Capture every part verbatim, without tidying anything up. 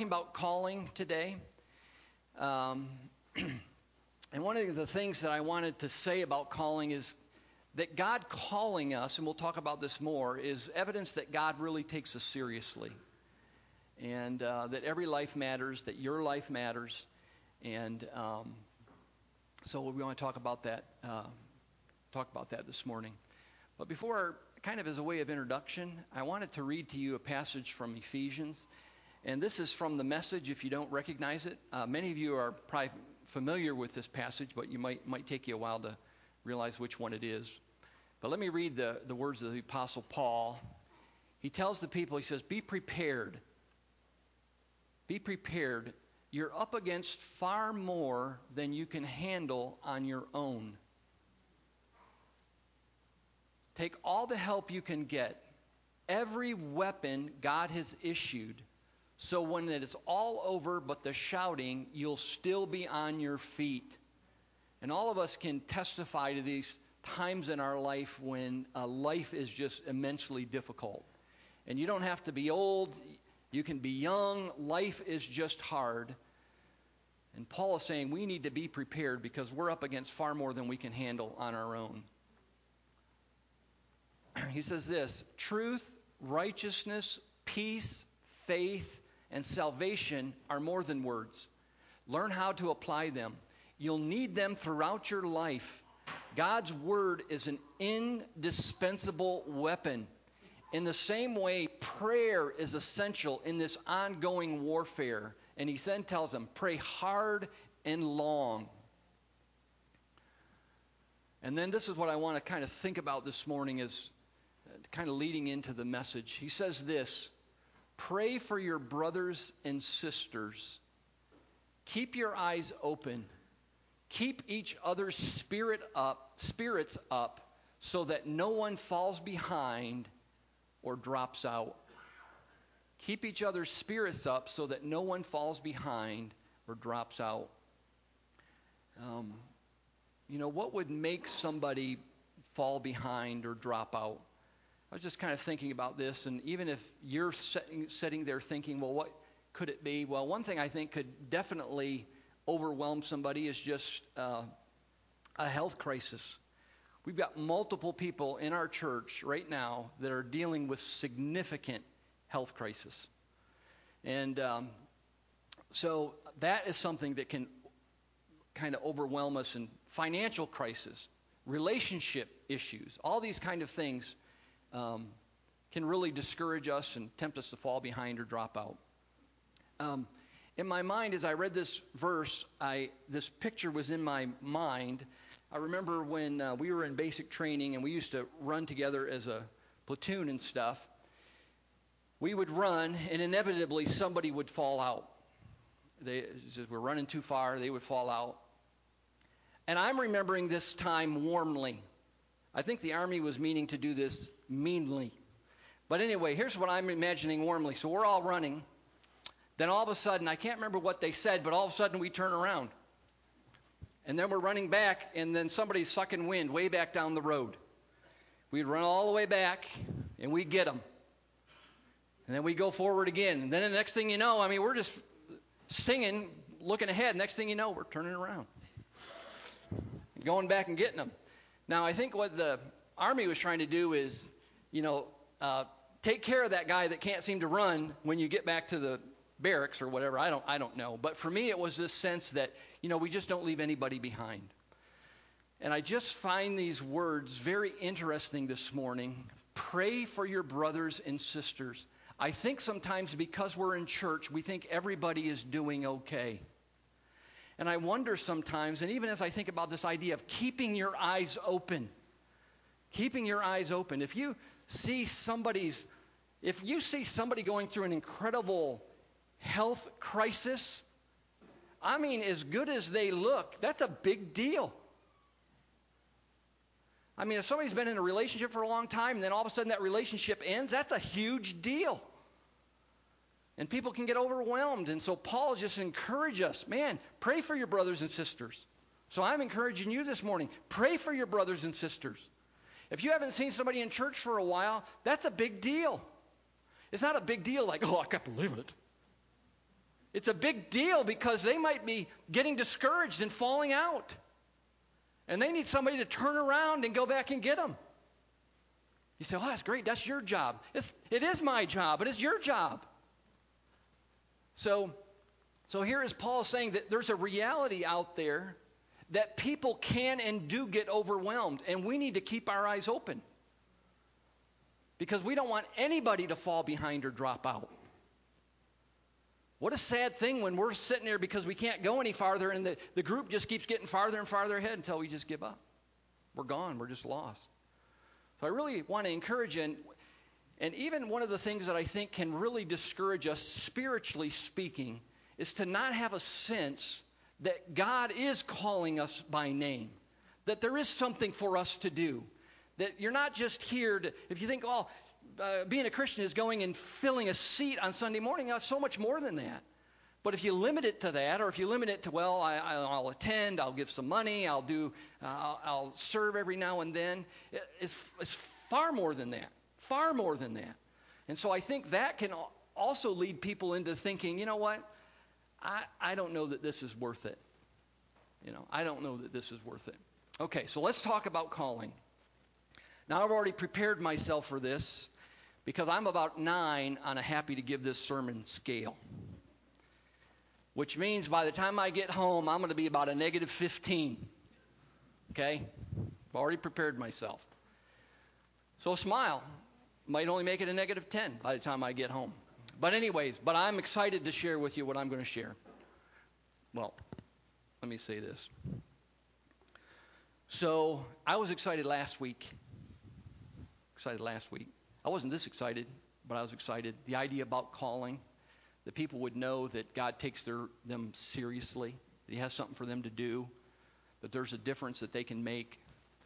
talking about calling today. Um, and one of the things that I wanted to say about calling is that God calling us, and we'll talk about this more, is evidence that God really takes us seriously. And uh, that every life matters, that your life matters. And um, so we want to talk about that, uh, talk about that this morning. But before, kind of as a way of introduction, I wanted to read to you a passage from Ephesians. And this is from the Message, if you don't recognize it. Uh, many of you are probably familiar with this passage, but you might might take you a while to realize which one it is. But let me read the, the words of the Apostle Paul. He tells the people, he says, be prepared. Be prepared. You're up against far more than you can handle on your own. Take all the help you can get. Every weapon God has issued. So when it is all over but the shouting, you'll still be on your feet. And all of us can testify to these times in our life when uh, life is just immensely difficult. And you don't have to be old. You can be young. Life is just hard. And Paul is saying we need to be prepared because we're up against far more than we can handle on our own. He says this, truth, righteousness, peace, faith, and salvation are more than words. Learn how to apply them. You'll need them throughout your life. God's word is an indispensable weapon. In the same way, prayer is essential in this ongoing warfare. And he then tells them, pray hard and long. And then this is what I want to kind of think about this morning as kind of leading into the message. He says this, pray for your brothers and sisters. Keep your eyes open. Keep each other's spirit up, spirits up so that no one falls behind or drops out. Keep each other's spirits up so that no one falls behind or drops out. Um, you know, what would make somebody fall behind or drop out? I was just kind of thinking about this, and even if you're sitting, sitting there thinking, well, what could it be? Well, one thing I think could definitely overwhelm somebody is just uh, a health crisis. We've got multiple people in our church right now that are dealing with significant health crisis. And um, so that is something that can kind of overwhelm us, in financial crisis, relationship issues, all these kind of things um, can really discourage us and tempt us to fall behind or drop out. Um, in my mind, as I read this verse, I this picture was in my mind. I remember when uh, we were in basic training and we used to run together as a platoon and stuff. We would run, and inevitably somebody would fall out. They just were running too far, they would fall out. And I'm remembering this time warmly. I think the Army was meaning to do this meanly. But anyway, here's what I'm imagining warmly. So we're all running. Then all of a sudden, I can't remember what they said, but all of a sudden we turn around. And then we're running back, and then somebody's sucking wind way back down the road. We'd run all the way back, and we get them. And then we go forward again. And then the next thing you know, I mean, we're just singing, looking ahead. Next thing you know, we're turning around. Going back and getting them. Now, I think what the Army was trying to do is, you know, uh, take care of that guy that can't seem to run when you get back to the barracks or whatever. I don't, I don't know. But for me, it was this sense that, you know, we just don't leave anybody behind. And I just find these words very interesting this morning. Pray for your brothers and sisters. I think sometimes because we're in church, we think everybody is doing okay. And I wonder sometimes, and even as I think about this idea of keeping your eyes open, keeping your eyes open. If you see somebody's, if you see somebody going through an incredible health crisis, I mean, as good as they look, that's a big deal. I mean, if somebody's been in a relationship for a long time and then all of a sudden that relationship ends, that's a huge deal. And people can get overwhelmed. And so Paul just encourages us, man, pray for your brothers and sisters. So I'm encouraging you this morning, pray for your brothers and sisters. If you haven't seen somebody in church for a while, that's a big deal. It's not a big deal like, oh, I can't believe it. It's a big deal because they might be getting discouraged and falling out. And they need somebody to turn around and go back and get them. You say, well, that's great. That's your job. It's, it is my job, but it's your job. So, so here is Paul saying that there's a reality out there that people can and do get overwhelmed. And we need to keep our eyes open. Because we don't want anybody to fall behind or drop out. What a sad thing when we're sitting there because we can't go any farther and the, the group just keeps getting farther and farther ahead until we just give up. We're gone. We're just lost. So I really want to encourage you. And, and even one of the things that I think can really discourage us, spiritually speaking, is to not have a sense that God is calling us by name. That there is something for us to do. That you're not just here to, if you think, oh, Uh, being a Christian is going and filling a seat on Sunday morning. Now, it's so much more than that. But if you limit it to that, or if you limit it to, well, I, I'll attend, I'll give some money, I'll do, uh, I'll, I'll serve every now and then, it, it's, it's far more than that. Far more than that. And so I think that can also lead people into thinking, you know what, I, I don't know that this is worth it. You know, I don't know that this is worth it. Okay, so let's talk about calling. Now, I've already prepared myself for this. Because I'm about nine on a happy to give this sermon scale. Which means by the time I get home, I'm going to be about a negative fifteen. Okay? I've already prepared myself. So smile. Might only make it a negative ten by the time I get home. But anyways, but I'm excited to share with you what I'm going to share. Well, let me say this. So I was excited last week. Excited last week. I wasn't this excited, but I was excited. The idea about calling, that people would know that God takes their, them seriously, that He has something for them to do, that there's a difference that they can make.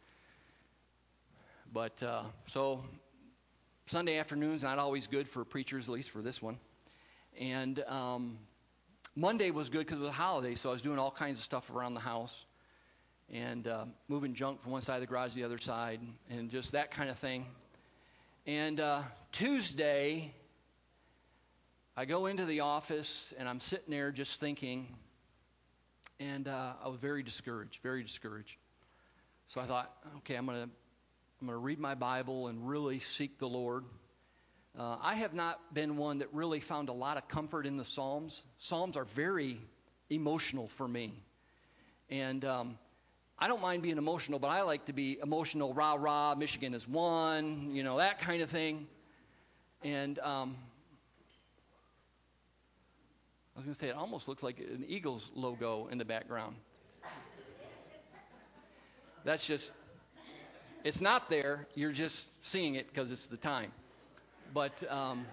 But uh, so Sunday afternoon's not always good for preachers, at least for this one. And um, Monday was good because it was a holiday, so I was doing all kinds of stuff around the house and uh, moving junk from one side of the garage to the other side and just that kind of thing. And uh, Tuesday, I go into the office, and I'm sitting there just thinking, and uh, I was very discouraged, very discouraged. So I thought, okay, I'm going to I'm going to read my Bible and really seek the Lord. Uh, I have not been one that really found a lot of comfort in the Psalms. Psalms are very emotional for me. And um I don't mind being emotional, but I like to be emotional, rah, rah, Michigan is one, you know, that kind of thing. And um, I was going to say, it almost looks like an Eagles logo in the background. That's just, it's not there. You're just seeing it because it's the time. But, um,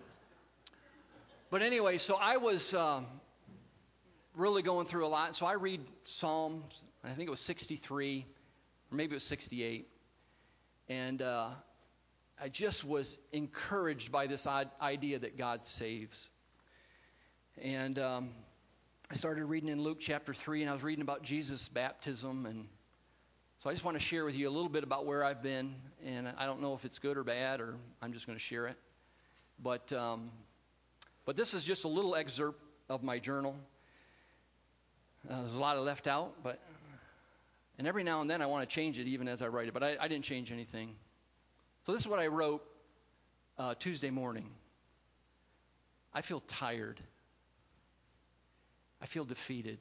but anyway, so I was um, really going through a lot. So I read Psalms. I think it was sixty-three, or maybe it was sixty-eight. And uh, I just was encouraged by this idea that God saves. And um, I started reading in Luke chapter three, and I was reading about Jesus' baptism. And so I just want to share with you a little bit about where I've been. And I don't know if it's good or bad, or I'm just going to share it. But, um, but this is just a little excerpt of my journal. Uh, there's a lot of left out, but... And every now and then I want to change it even as I write it, but I, I didn't change anything. So this is what I wrote uh, Tuesday morning. I feel tired. I feel defeated.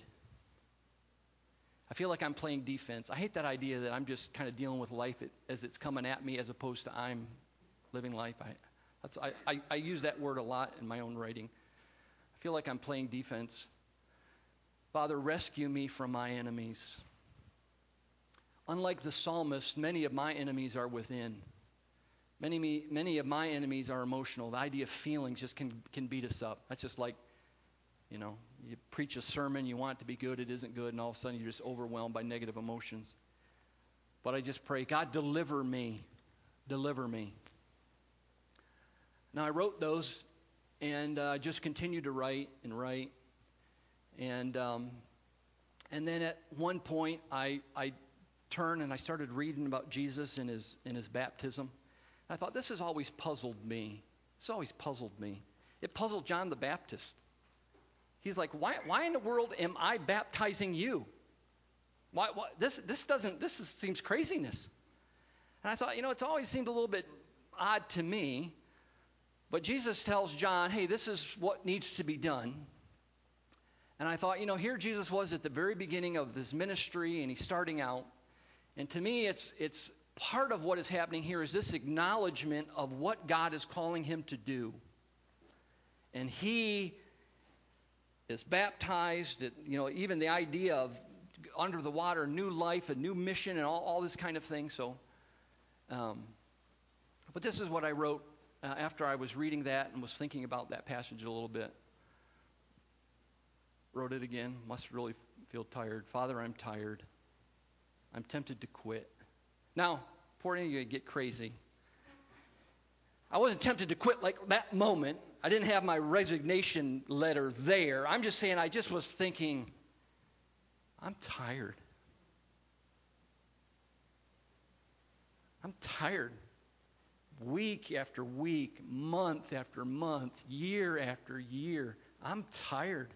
I feel like I'm playing defense. I hate that idea that I'm just kind of dealing with life as it's coming at me as opposed to I'm living life. I, that's, I, I, I use that word a lot in my own writing. I feel like I'm playing defense. Father, rescue me from my enemies. Unlike the psalmist, many of my enemies are within. Many, me, many of my enemies are emotional. The idea of feelings just can, can beat us up. That's just like, you know, you preach a sermon, you want it to be good, it isn't good, and all of a sudden you're just overwhelmed by negative emotions. But I just pray, God, deliver me. Deliver me. Now, I wrote those and uh, just continued to write and write. And um, and then at one point, I I turned and I started reading about Jesus and his and his baptism. I thought, this has always puzzled me. It's always puzzled me. It puzzled John the Baptist. He's like, why, why in the world am I baptizing you? Why, why, this, this doesn't, this is, seems craziness. And I thought, you know, it's always seemed a little bit odd to me. But Jesus tells John, hey, this is what needs to be done. And I thought, you know, here Jesus was at the very beginning of his ministry, and he's starting out. And to me, it's it's part of what is happening here is this acknowledgement of what God is calling him to do. And he is baptized. At, you know, even the idea of under the water, new life, a new mission, and all, all this kind of thing. So, um, but this is what I wrote uh, after I was reading that and was thinking about that passage a little bit. Wrote it again. Must really feel tired. Father, I'm tired. I'm tempted to quit. Now, before any of you get crazy, I wasn't tempted to quit like that moment. I didn't have my resignation letter there. I'm just saying I just was thinking, I'm tired. I'm tired. Week after week, month after month, year after year, I'm tired.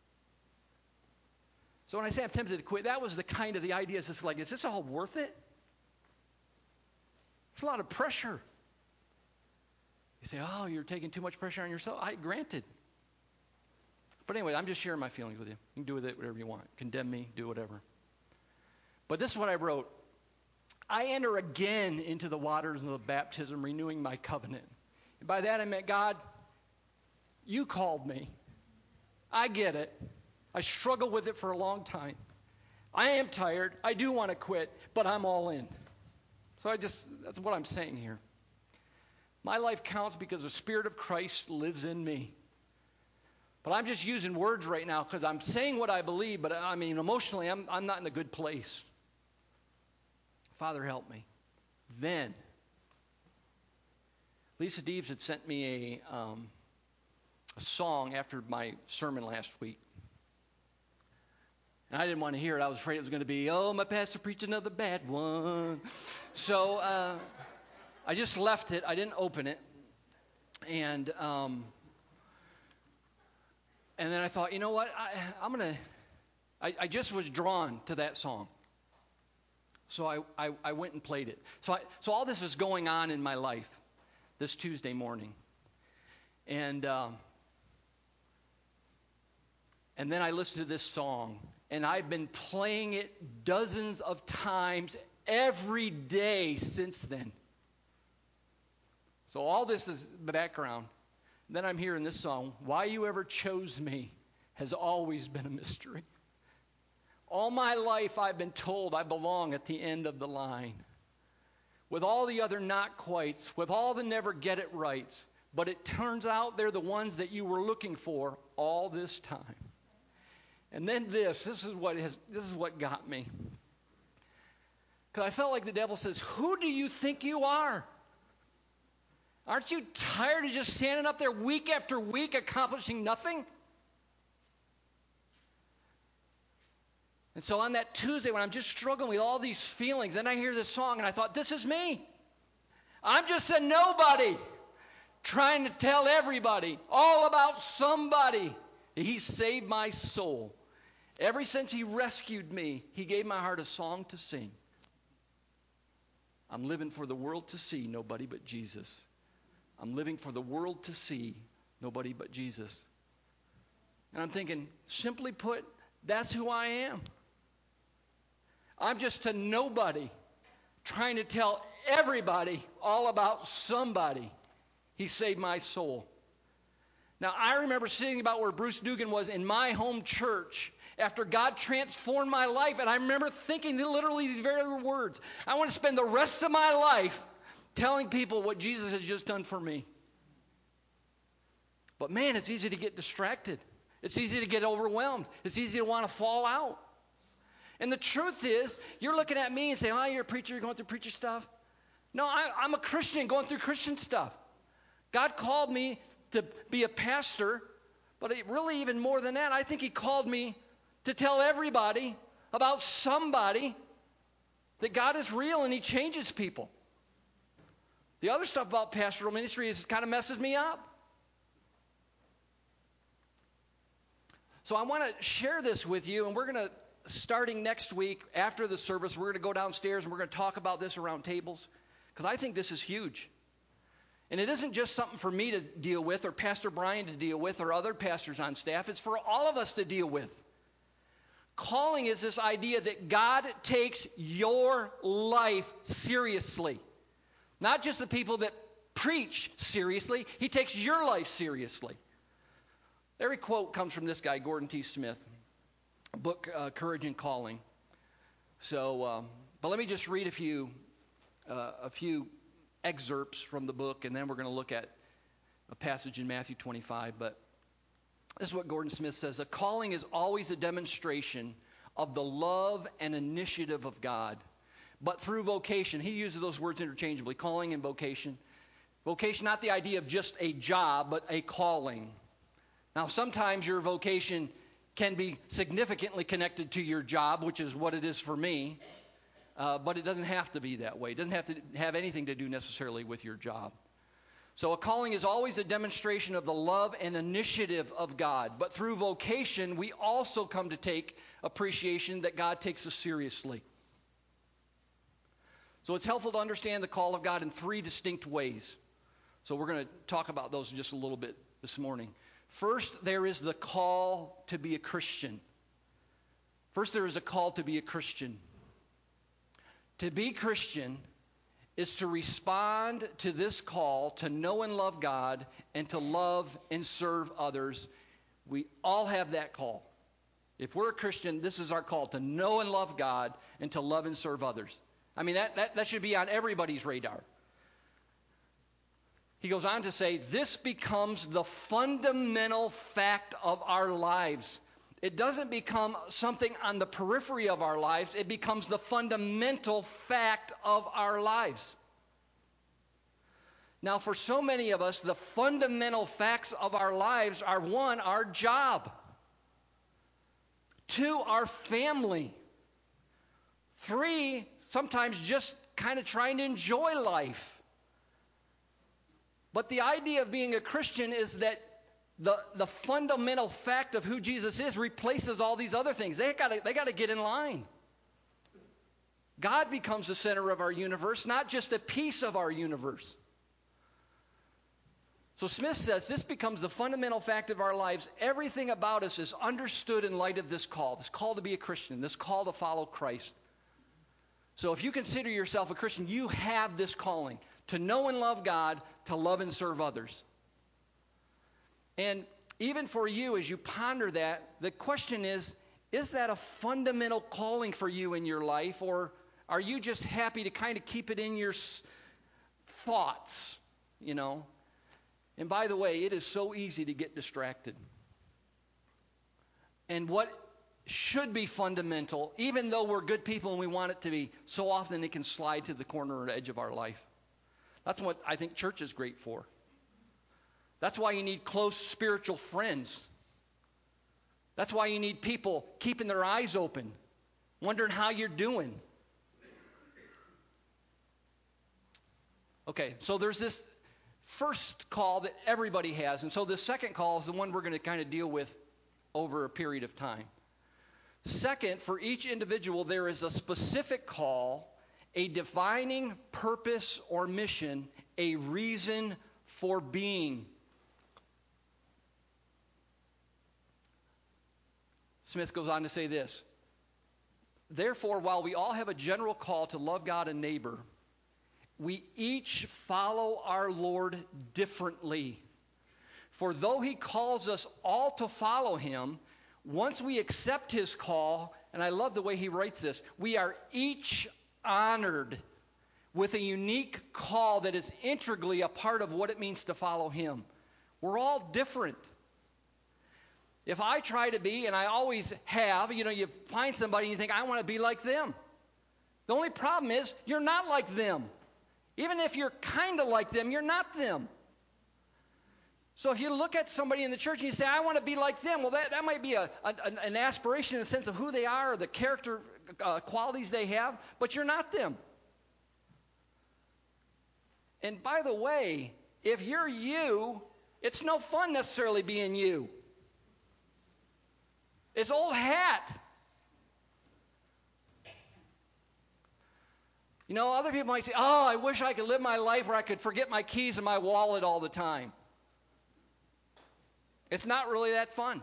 So when I say I'm tempted to quit, that was the kind of the idea. Is just like, is this all worth it? There's a lot of pressure. You say, oh, you're taking too much pressure on yourself. I granted. But anyway, I'm just sharing my feelings with you. You can do with it whatever you want. Condemn me, do whatever. But this is what I wrote. I enter again into the waters of the baptism, renewing my covenant. And by that I meant, God, you called me. I get it. I struggled with it for a long time. I am tired. I do want to quit, but I'm all in. So I just, that's what I'm saying here. My life counts because the Spirit of Christ lives in me. But I'm just using words right now because I'm saying what I believe, but I mean, emotionally, I'm, I'm not in a good place. Father, help me. Then, Lisa Deeves had sent me a, um, a song after my sermon last week. And I didn't want to hear it. I was afraid it was going to be, oh, my pastor preached another bad one. So uh, I just left it. I didn't open it. And um, and then I thought, you know what? I, I'm going to, I, I just was drawn to that song. So I, I, I went and played it. So I, so all this was going on in my life this Tuesday morning. And um, and then I listened to this song. And I've been playing it dozens of times every day since then. So all this is the background. Then I'm hearing this song, Why You Ever Chose Me has always been a mystery. All my life I've been told I belong at the end of the line. With all the other not quites, with all the never get it rights. But it turns out they're the ones that you were looking for all this time. And then this, this is what has, this is what got me. Because I felt like the devil says, who do you think you are? Aren't you tired of just standing up there week after week accomplishing nothing? And so on that Tuesday when I'm just struggling with all these feelings, then I hear this song and I thought, this is me. I'm just a nobody trying to tell everybody all about somebody. He saved my soul. Ever since he rescued me, he gave my heart a song to sing. I'm living for the world to see, nobody but Jesus. I'm living for the world to see, nobody but Jesus. And I'm thinking, simply put, that's who I am. I'm just a nobody trying to tell everybody all about somebody. He saved my soul. Now, I remember sitting about where Bruce Dugan was in my home church after God transformed my life, and I remember thinking literally these very words. I want to spend the rest of my life telling people what Jesus has just done for me. But man, it's easy to get distracted. It's easy to get overwhelmed. It's easy to want to fall out. And the truth is, you're looking at me and saying, oh, you're a preacher, you're going through preacher stuff. No, I, I'm a Christian going through Christian stuff. God called me to be a pastor, but it really even more than that, I think he called me to tell everybody about somebody that God is real and he changes people. The other stuff about pastoral ministry is kind of messes me up. So I want to share this with you, and we're going to, starting next week after the service, we're going to go downstairs and we're going to talk about this around tables, because I think this is huge. And it isn't just something for me to deal with or Pastor Brian to deal with or other pastors on staff. It's for all of us to deal with. Calling is this idea that God takes your life seriously. Not just the people that preach seriously. He takes your life seriously. Every quote comes from this guy, Gordon T. Smith, book uh, Courage and Calling. So, um, but let me just read a few, uh, a few excerpts from the book, and then we're going to look at a passage in Matthew twenty-five. But this is what Gordon Smith says: a calling is always a demonstration of the love and initiative of God, but through vocation. He uses those words interchangeably, calling and vocation. Vocation, not the idea of just a job, but a calling. Now, sometimes your vocation can be significantly connected to your job, which is what it is for me. Uh, but it doesn't have to be that way. It doesn't have to have anything to do necessarily with your job. So a calling is always a demonstration of the love and initiative of God. But through vocation, we also come to take appreciation that God takes us seriously. So it's helpful to understand the call of God in three distinct ways. So we're going to talk about those just a little bit this morning. First, there is the call to be a Christian. First, there is a call to be a Christian. To be Christian is to respond to this call to know and love God and to love and serve others. We all have that call. If we're a Christian, this is our call, to know and love God and to love and serve others. I mean, that, that, that should be on everybody's radar. He goes on to say, this becomes the fundamental fact of our lives. It doesn't become something on the periphery of our lives. It becomes the fundamental fact of our lives. Now, for so many of us, the fundamental facts of our lives are, one, our job. Two, our family. Three, sometimes just kind of trying to enjoy life. But the idea of being a Christian is that The, the fundamental fact of who Jesus is replaces all these other things. They got they got to get in line. God becomes the center of our universe, not just a piece of our universe. So Smith says this becomes the fundamental fact of our lives. Everything about us is understood in light of this call, this call to be a Christian, this call to follow Christ. So if you consider yourself a Christian, you have this calling to know and love God, to love and serve others. And even for you, as you ponder that, the question is, is that a fundamental calling for you in your life, or are you just happy to kind of keep it in your thoughts, you know? And by the way, it is so easy to get distracted. And what should be fundamental, even though we're good people and we want it to be, so often it can slide to the corner or edge of our life. That's what I think church is great for. That's why you need close spiritual friends. That's why you need people keeping their eyes open, wondering how you're doing. Okay, so there's this first call that everybody has, and so the second call is the one we're going to kind of deal with over a period of time. Second, for each individual, there is a specific call, a defining purpose or mission, a reason for being. Smith goes on to say this: therefore, while we all have a general call to love God and neighbor, we each follow our Lord differently. For though he calls us all to follow him, once we accept his call, and I love the way he writes this, we are each honored with a unique call that is integrally a part of what it means to follow him. We're all different. If I try to be, and I always have, you know, you find somebody and you think, I want to be like them. The only problem is you're not like them. Even if you're kind of like them, you're not them. So if you look at somebody in the church and you say, I want to be like them, well, that, that might be a, a, an aspiration in the sense of who they are or the character uh, qualities they have, but you're not them. And by the way, if you're you, it's no fun necessarily being you. It's old hat. You know, other people might say, oh, I wish I could live my life where I could forget my keys in my wallet all the time. It's not really that fun.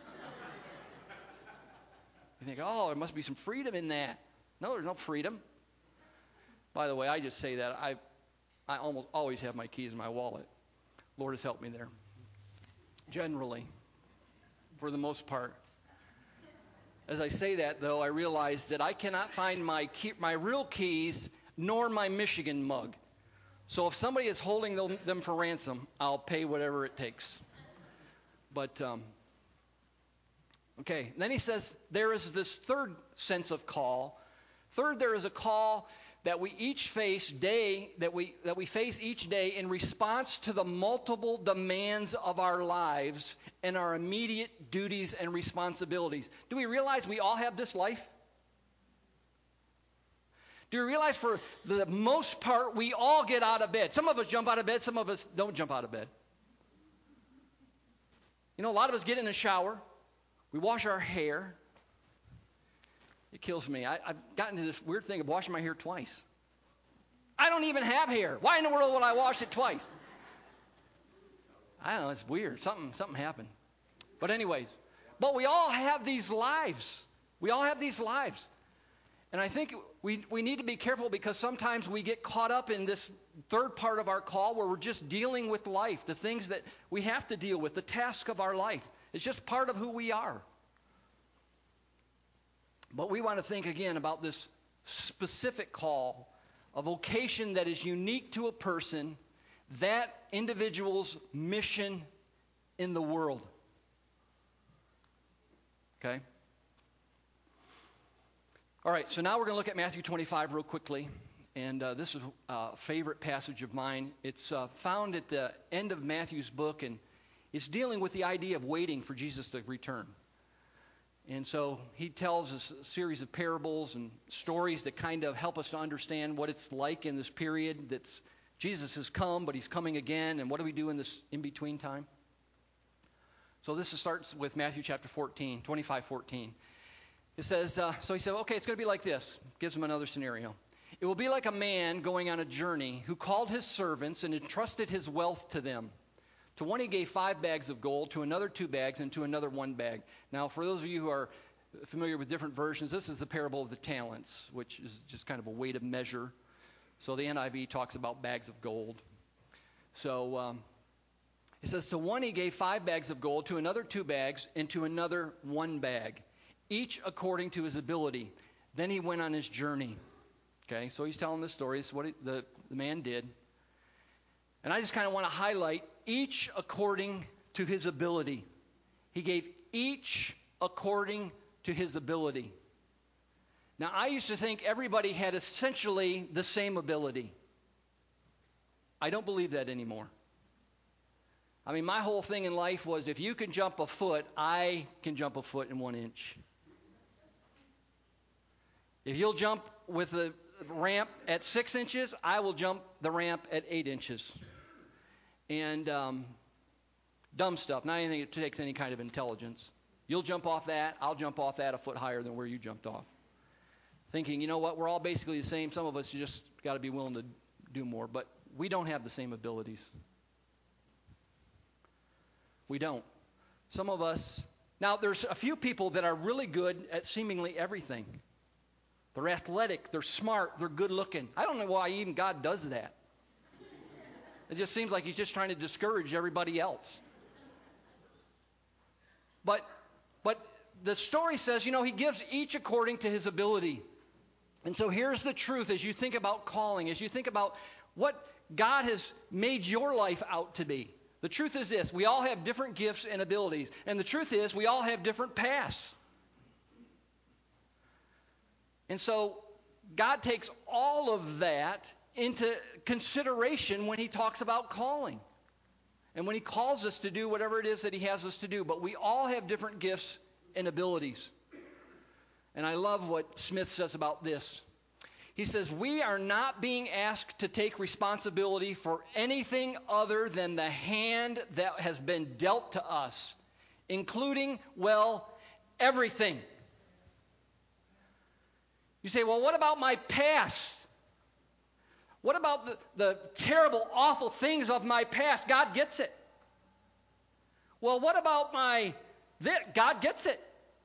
You think, oh, there must be some freedom in that. No, there's no freedom. By the way, I just say that. I I almost always have my keys in my wallet. Lord has helped me there. Generally, for the most part. As I say that, though, I realize that I cannot find my key, my real keys nor my Michigan mug. So if somebody is holding them, them for ransom, I'll pay whatever it takes. But, um, okay. Then he says there is this third sense of call. Third, there is a call that we each face day that we that we face each day in response to the multiple demands of our lives and our immediate duties and responsibilities. Do we realize we all have this life? Do you realize for the most part we all get out of bed? Some of us jump out of bed, some of us don't jump out of bed. You know, a lot of us get in the shower, we wash our hair. It kills me. I, I've gotten to this weird thing of washing my hair twice. I don't even have hair. Why in the world would I wash it twice? I don't know. It's weird. Something, something happened. But anyways, but we all have these lives. We all have these lives. And I think we, we need to be careful because sometimes we get caught up in this third part of our call where we're just dealing with life, the things that we have to deal with, the task of our life. It's just part of who we are. But we want to think again about this specific call, a vocation that is unique to a person, that individual's mission in the world. Okay? All right, so now we're going to look at Matthew twenty-five real quickly. And uh, this is a favorite passage of mine. It's uh, found at the end of Matthew's book, and it's dealing with the idea of waiting for Jesus to return. And so he tells us a series of parables and stories that kind of help us to understand what it's like in this period. That's Jesus has come, but he's coming again. And what do we do in this in-between time? So this starts with Matthew chapter fourteen, twenty-five fourteen. It says, uh, so he said, okay, it's going to be like this. Gives him another scenario. It will be like a man going on a journey who called his servants and entrusted his wealth to them. To one he gave five bags of gold, to another two bags, and to another one bag. Now, for those of you who are familiar with different versions, this is the parable of the talents, which is just kind of a weight of measure. So the N I V talks about bags of gold. So um, it says, to one he gave five bags of gold, to another two bags, and to another one bag, each according to his ability. Then he went on his journey. Okay, so he's telling this story. This is what he, the, the man did. And I just kind of want to highlight each according to his ability. He gave each according to his ability. Now, I used to think everybody had essentially the same ability. I don't believe that anymore. I mean, my whole thing in life was if you can jump a foot, I can jump a foot in one inch. If you'll jump with the ramp at six inches, I will jump the ramp at eight inches. And um, dumb stuff, not anything that takes any kind of intelligence. You'll jump off that, I'll jump off that a foot higher than where you jumped off. Thinking, you know what, we're all basically the same. Some of us just got to be willing to do more. But we don't have the same abilities. We don't. Some of us, now there's a few people that are really good at seemingly everything. They're athletic, they're smart, they're good looking. I don't know why even God does that. It just seems like he's just trying to discourage everybody else. But but the story says, you know, he gives each according to his ability. And so here's the truth as you think about calling, as you think about what God has made your life out to be. The truth is this, we all have different gifts and abilities. And the truth is we all have different paths. And so God takes all of that into consideration when he talks about calling. And when he calls us to do whatever it is that he has us to do. But we all have different gifts and abilities. And I love what Smith says about this. He says, we are not being asked to take responsibility for anything other than the hand that has been dealt to us, including, well, everything. You say, well, what about my past? What about the, the terrible, awful things of my past? God gets it. Well, what about my this? God gets it.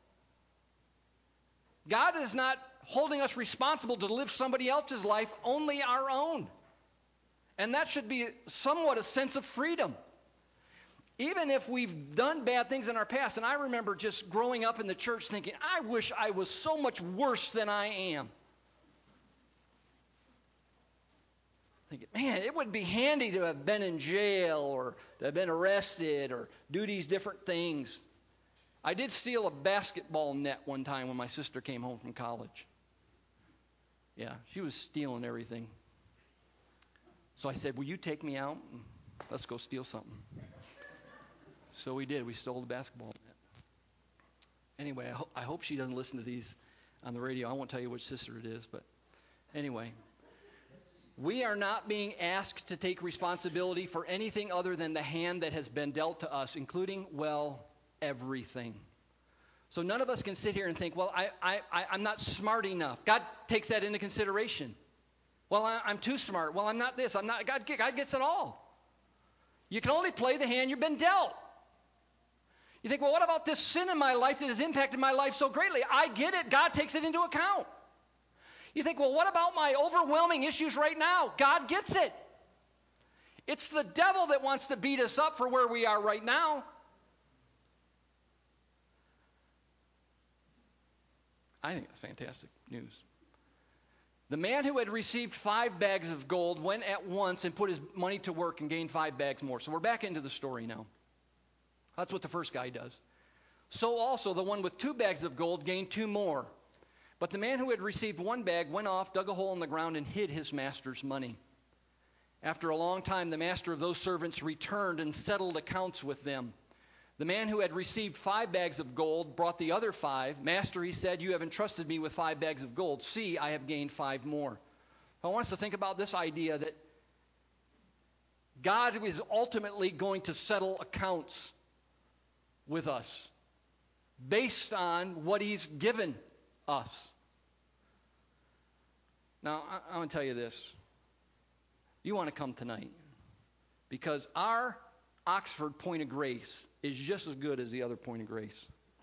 God is not holding us responsible to live somebody else's life, only our own. And that should be somewhat a sense of freedom. Even if we've done bad things in our past, and I remember just growing up in the church thinking, I wish I was so much worse than I am. Thinking, man, it would be handy to have been in jail or to have been arrested or do these different things. I did steal a basketball net one time when my sister came home from college. Yeah, she was stealing everything. So I said, will you take me out? Let's go steal something. So we did. We stole the basketball net. Anyway, I, ho- I hope she doesn't listen to these on the radio. I won't tell you which sister it is, but anyway. We are not being asked to take responsibility for anything other than the hand that has been dealt to us, including, well, everything. So none of us can sit here and think, well, I, I, I, I'm not smart enough. God takes that into consideration. Well, I, I'm too smart. Well, I'm not this. I'm not. God, God gets it all. You can only play the hand you've been dealt. You think, well, what about this sin in my life that has impacted my life so greatly? I get it. God takes it into account. You think, well, what about my overwhelming issues right now? God gets it. It's the devil that wants to beat us up for where we are right now. I think that's fantastic news. The man who had received five bags of gold went at once and put his money to work and gained five bags more. So we're back into the story now. That's what the first guy does. So also the one with two bags of gold gained two more. But the man who had received one bag went off, dug a hole in the ground, and hid his master's money. After a long time, the master of those servants returned and settled accounts with them. The man who had received five bags of gold brought the other five. Master, he said, you have entrusted me with five bags of gold. See, I have gained five more. I want us to think about this idea that God is ultimately going to settle accounts with us based on what he's given us. Now, I, I want to tell you this. You want to come tonight because our Oxford Point of Grace is just as good as the other Point of Grace.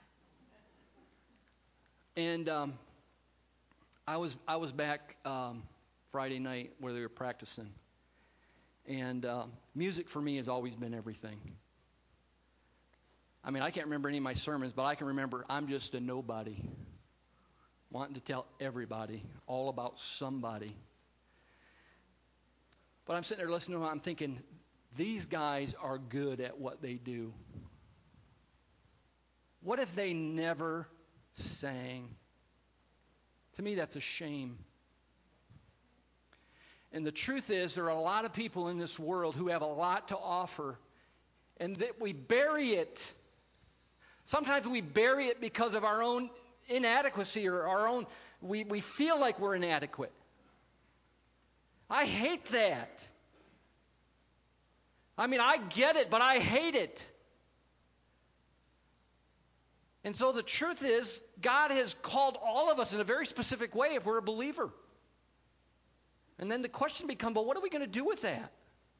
And um, I was I was back um, Friday night where they were practicing. And uh, music for me has always been everything. I mean, I can't remember any of my sermons, but I can remember I'm just a nobody, wanting to tell everybody all about somebody. But I'm sitting there listening to them, I'm thinking, these guys are good at what they do. What if they never sang? To me, that's a shame. And the truth is, there are a lot of people in this world who have a lot to offer, and that we bury it. Sometimes we bury it because of our own inadequacy or our own, we, we feel like we're inadequate. I hate that. I mean, I get it, but I hate it. And so the truth is, God has called all of us in a very specific way if we're a believer. And then the question becomes, well, what are we going to do with that?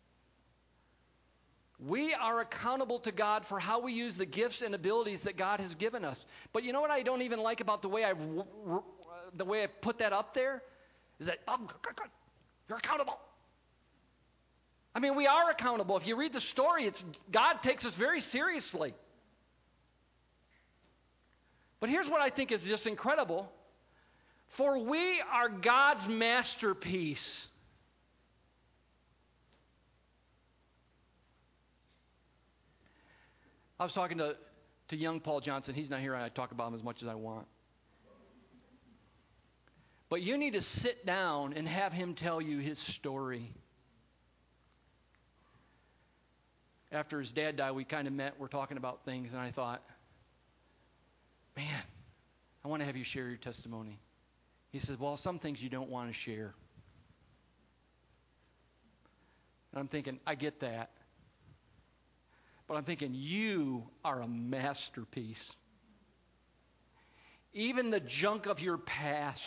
We are accountable to God for how we use the gifts and abilities that God has given us. But you know what I don't even like about the way I, the way I put that up there? Is that, oh, you're accountable. I mean, we are accountable. If you read the story, it's God takes us very seriously. But here's what I think is just incredible. For we are God's masterpiece. I was talking to, to young Paul Johnson. He's not here, and I talk about him as much as I want. But you need to sit down and have him tell you his story. After his dad died, we kind of met. We're talking about things, and I thought, man, I want to have you share your testimony. He says, well, some things you don't want to share. And I'm thinking, I get that. But I'm thinking, you are a masterpiece. even the junk of your past.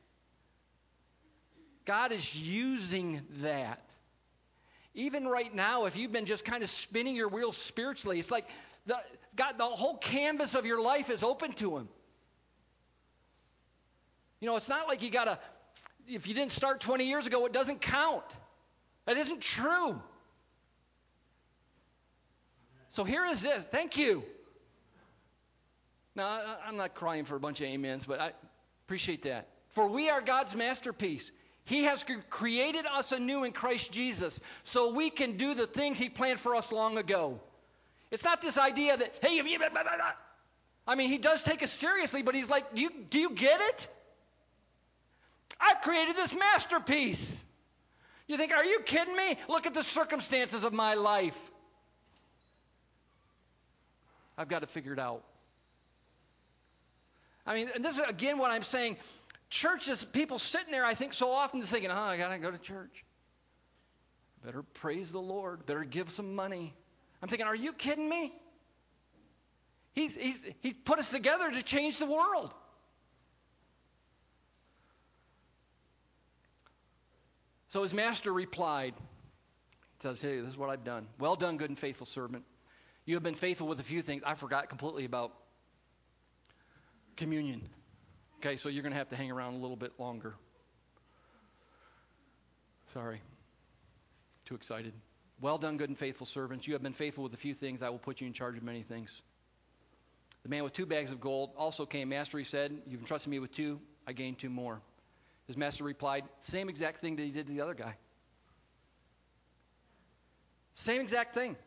God is using that. Even right now, if you've been just kind of spinning your wheels spiritually, it's like the, God, the whole canvas of your life is open to Him. You know, it's not like you got to, if you didn't start twenty years ago, it doesn't count. That isn't true. So here is this. Thank you. Now, I'm not crying for a bunch of amens, but I appreciate that. For we are God's masterpiece. He has created us anew in Christ Jesus so we can do the things He planned for us long ago. It's not this idea that, hey, if you... Blah, blah, blah. I mean, He does take us seriously, but He's like, do you, do you get it? I've created this masterpiece. You think, are you kidding me? Look at the circumstances of my life. I've got to figure it out. I mean, and this is, again, what I'm saying. Churches, people sitting there, I think, so often just thinking, oh, I got to go to church. Better praise the Lord. Better give some money. I'm thinking, are you kidding me? He's, he's, he's put us together to change the world. So his master replied. He says, hey, this is what I've done. Well done, good and faithful servant. You have been faithful with a few things. I forgot completely about communion. Okay, so you're going to have to hang around a little bit longer. Sorry. Too excited. Well done, good and faithful servants. You have been faithful with a few things. I will put you in charge of many things. The man with two bags of gold also came. Master, he said, you've entrusted me with two. I gained two more. His master replied, same exact thing that he did to the other guy. Same exact thing.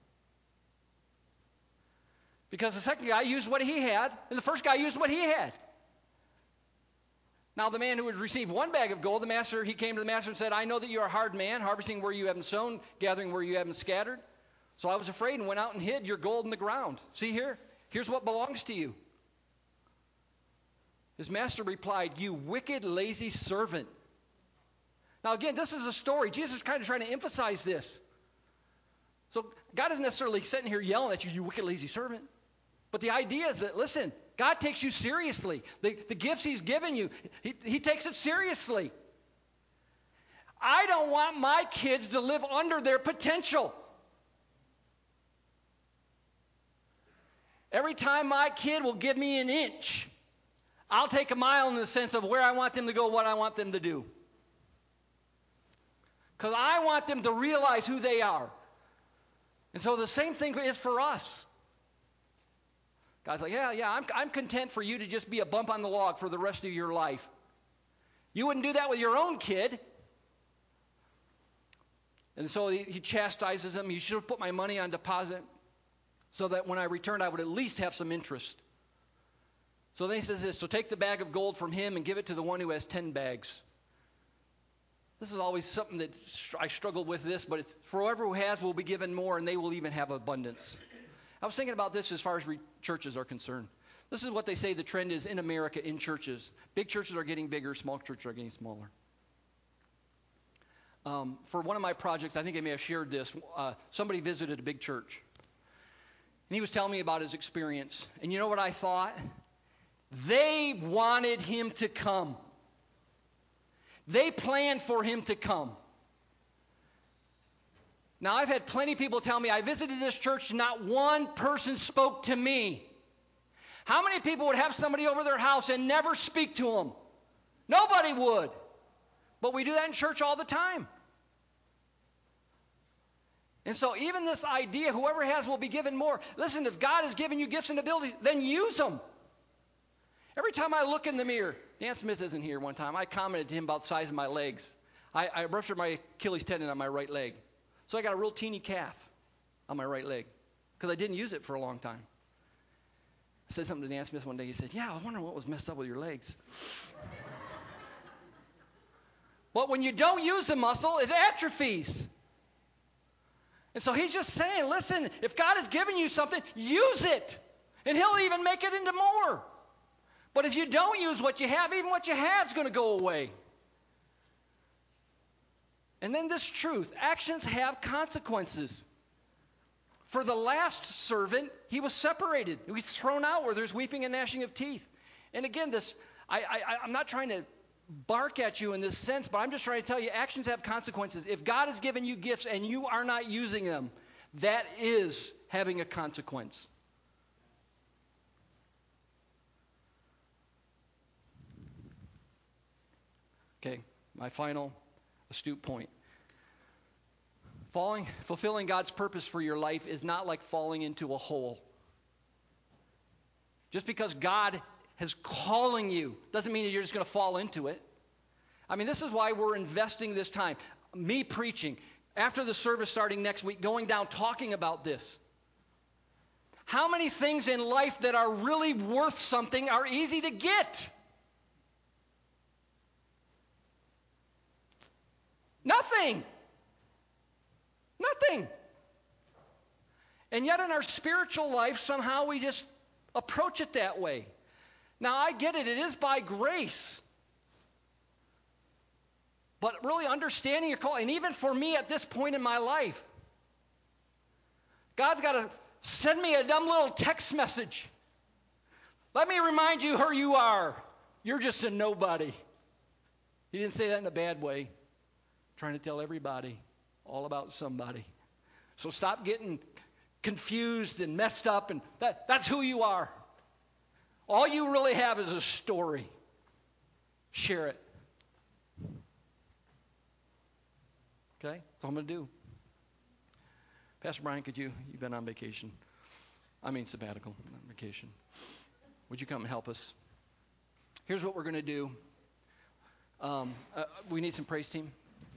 Because the second guy used what he had, and the first guy used what he had. Now the man who had received one bag of gold, the master, he came to the master and said, I know that you are a hard man, harvesting where you haven't sown, gathering where you haven't scattered. So I was afraid and went out and hid your gold in the ground. See here? Here's what belongs to you. His master replied, you wicked, lazy servant. Now again, this is a story. Jesus is kind of trying to emphasize this. So God isn't necessarily sitting here yelling at you, you wicked, lazy servant. But the idea is that, listen, God takes you seriously. The, the gifts He's given you, he, he takes it seriously. I don't want my kids to live under their potential. Every time my kid will give me an inch, I'll take a mile in the sense of where I want them to go, what I want them to do. Because I want them to realize who they are. And so the same thing is for us. God's like, yeah, yeah, I'm, I'm content for you to just be a bump on the log for the rest of your life. You wouldn't do that with your own kid. And so he, he chastises him. You should have put my money on deposit so that when I returned, I would at least have some interest. So then he says this, so take the bag of gold from him and give it to the one who has ten bags. This is always something that I struggle with this, but it's, for whoever who has will be given more, and they will even have abundance. I was thinking about this as far as re- churches are concerned. This is what they say the trend is in America in churches. Big churches are getting bigger, small churches are getting smaller. Um, for one of my projects, I think I may have shared this, uh, somebody visited a big church. And he was telling me about his experience. And you know what I thought? They wanted him to come. They planned for him to come. Now, I've had plenty of people tell me, I visited this church, not one person spoke to me. How many people would have somebody over their house and never speak to them? Nobody would. But we do that in church all the time. And so even this idea, whoever has will be given more. Listen, if God has given you gifts and abilities, then use them. Every time I look in the mirror, Dan Smith isn't here one time, I commented to him about the size of my legs. I, I ruptured my Achilles tendon on my right leg. So I got a real teeny calf on my right leg because I didn't use it for a long time. I said something to Dan Smith one day. He said, yeah, I was wondering what was messed up with your legs. But when you don't use the muscle, it atrophies. And so he's just saying, listen, if God has given you something, use it. And He'll even make it into more. But if you don't use what you have, even what you have is going to go away. And then this truth, actions have consequences. For the last servant, he was separated. He was thrown out where there's weeping and gnashing of teeth. And again, this I, I, I'm not trying to bark at you in this sense, but I'm just trying to tell you actions have consequences. If God has given you gifts and you are not using them, that is having a consequence. Okay, my final astute point. Falling, fulfilling God's purpose for your life is not like falling into a hole. Just because God is calling you doesn't mean that you're just going to fall into it. I mean, this is why we're investing this time. Me preaching, after the service starting next week, going down talking about this. How many things in life that are really worth something are easy to get? Nothing. Nothing. And yet in our spiritual life, somehow we just approach it that way. Now, I get it. It is by grace. But really understanding your call, and even for me at this point in my life, God's got to send me a dumb little text message. Let me remind you who you are. You're just a nobody. He didn't say that in a bad way. Trying to tell everybody all about somebody. So stop getting confused and messed up, and that, that's who you are. All you really have is a story. Share it. Okay? That's what I'm going to do. Pastor Brian, could you, you've been on vacation. I mean sabbatical, not vacation. Would you come and help us? Here's what we're going to do. Um, uh, we need some praise team.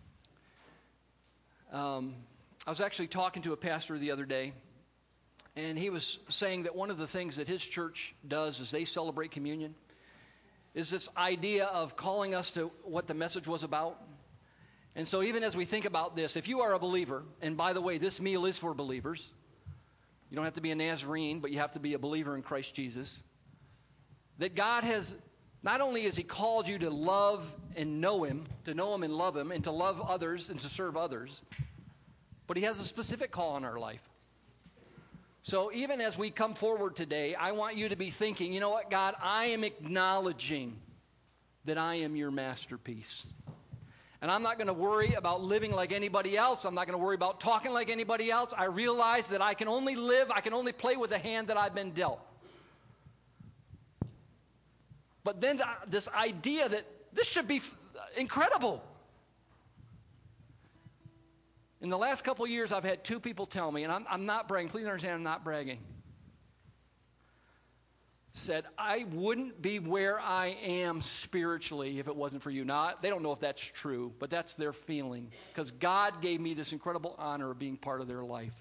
Um, I was actually talking to a pastor the other day, and he was saying that one of the things that his church does is they celebrate communion, is this idea of calling us to what the message was about. And so even as we think about this, if you are a believer, and by the way, this meal is for believers. You don't have to be a Nazarene, but you have to be a believer in Christ Jesus. That God has, not only has he called you to love and know him, to know him and love him, and to love others and to serve others, but he has a specific call on our life. So even as we come forward today, I want you to be thinking, you know what, God, I am acknowledging that I am your masterpiece. And I'm not going to worry about living like anybody else. I'm not going to worry about talking like anybody else. I realize that I can only live, I can only play with the hand that I've been dealt. But then this idea that this should be incredible. In the last couple of years, I've had two people tell me, and I'm, I'm not bragging. Please understand, I'm not bragging. Said, I wouldn't be where I am spiritually if it wasn't for you. Now, they don't know if that's true, but that's their feeling. Because God gave me this incredible honor of being part of their life.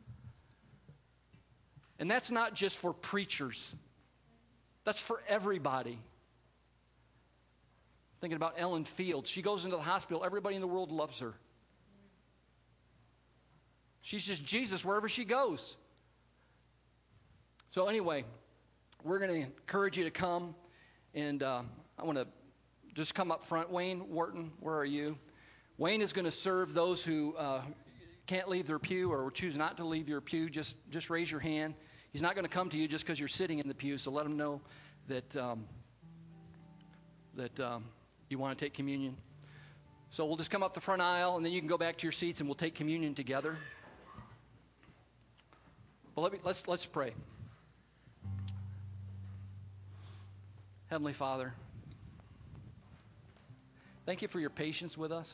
And that's not just for preachers. That's for everybody. Thinking about Ellen Fields. She goes into the hospital. Everybody in the world loves her. She's just Jesus wherever she goes. So anyway, we're going to encourage you to come. And uh, I want to just come up front. Wayne Wharton, where are you? Wayne is going to serve those who uh, can't leave their pew or choose not to leave your pew. Just, just raise your hand. He's not going to come to you just because you're sitting in the pew. So let him know that, um, that um, you want to take communion. So we'll just come up the front aisle, and then you can go back to your seats, and we'll take communion together. But let me, let's let's pray. Heavenly Father, thank you for your patience with us.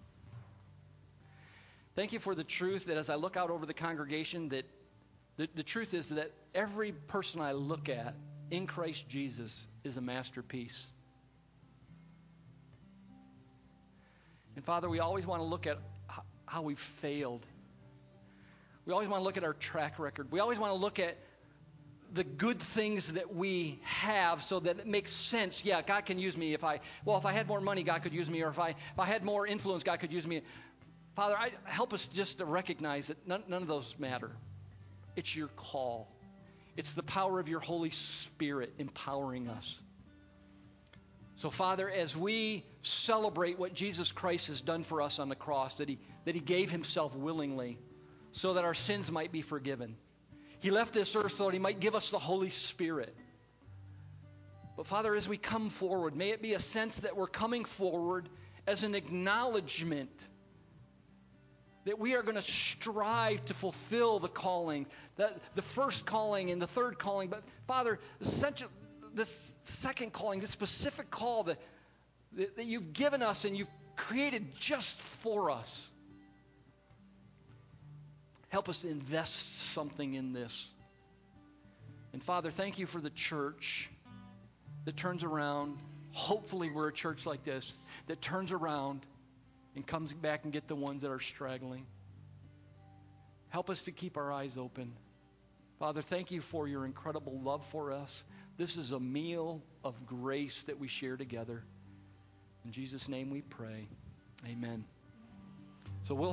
Thank you for the truth that as I look out over the congregation, that the, the truth is that every person I look at in Christ Jesus is a masterpiece. And Father, we always want to look at how we've failed. We always want to look at our track record. We always want to look at the good things that we have so that it makes sense. Yeah, God can use me if I, well, if I had more money, God could use me. Or if I, if I had more influence, God could use me. Father, I, help us just to recognize that none, none of those matter. It's your call. It's the power of your Holy Spirit empowering us. So, Father, as we celebrate what Jesus Christ has done for us on the cross, that he, that he gave himself willingly so that our sins might be forgiven. He left this earth so that he might give us the Holy Spirit. But But Father, as we come forward, may it be a sense that we're coming forward as an acknowledgement that we are going to strive to fulfill the calling, that the first calling and the third calling. But Father, essential, this second calling, this specific call that, that, that you've given us and you've created just for us. Help us to invest something in this. And Father, thank you for the church that turns around. Hopefully we're a church like this that turns around and comes back and get the ones that are straggling. Help us to keep our eyes open. Father, thank you for your incredible love for us. This is a meal of grace that we share together. In Jesus' name we pray. Amen. So we'll